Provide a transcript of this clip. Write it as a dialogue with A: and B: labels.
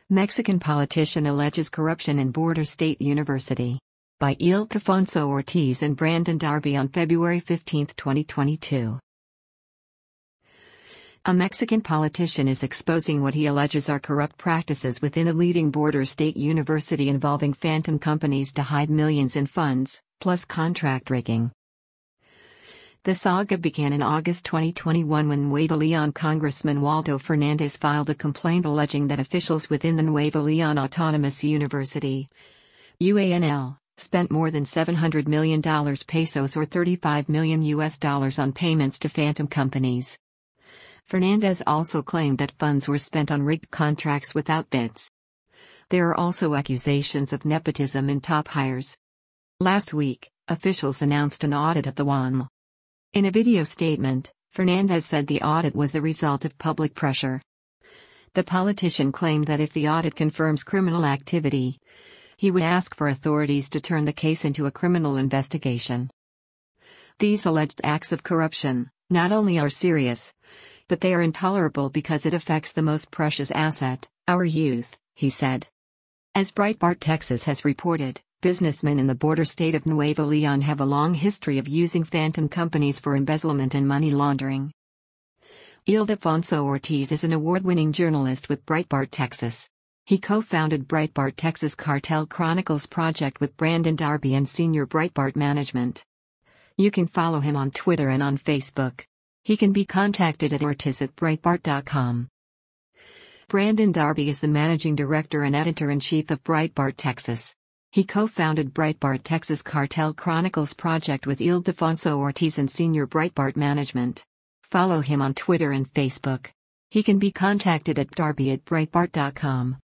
A: Mexican politician alleges corruption in border state university. By Ildefonso Ortiz and Brandon Darby on February 15, 2022. A Mexican politician is exposing what he alleges are corrupt practices within a leading border state university involving phantom companies to hide millions in funds, plus contract rigging. The saga began in August 2021 when Nuevo Leon Congressman Waldo Fernandez filed a complaint alleging that officials within the Nuevo Leon Autonomous University, UANL, spent more than $700 million pesos or $35 million on payments to phantom companies. Fernandez also claimed that funds were spent on rigged contracts without bids. There are also accusations of nepotism in top hires. Last week, officials announced an audit of the UANL. In a video statement, Fernandez said the audit was the result of public pressure. The politician claimed that if the audit confirms criminal activity, he would ask for authorities to turn the case into a criminal investigation. These alleged acts of corruption, not only are serious, but they are intolerable because it affects the most precious asset, our youth, he said. As Breitbart Texas has reported, businessmen in the border state of Nuevo Leon have a long history of using phantom companies for embezzlement and money laundering. Ildefonso Ortiz is an award-winning journalist with Breitbart Texas. He co-founded Breitbart Texas Cartel Chronicles project with Brandon Darby and senior Breitbart management. You can follow him on Twitter and on Facebook. He can be contacted at ortiz@breitbart.com. Brandon Darby is the managing director and editor-in-chief of Breitbart Texas. He co-founded Breitbart Texas Cartel Chronicles project with Ildefonso Ortiz and senior Breitbart management. Follow him on Twitter and Facebook. He can be contacted at darby@breitbart.com.